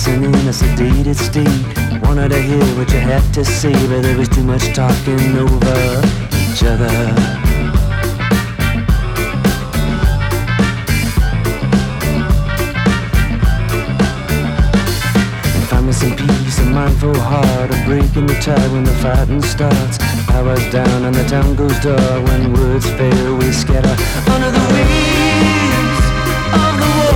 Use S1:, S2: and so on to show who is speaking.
S1: dancing in a sedated state. Wanted to hear what you had to say, but there was too much talking over each other. Some peace, a mindful heart, a break in the tide when the fighting starts. Powers down and the town goes dark. When words fail, we scatter under the waves of the water.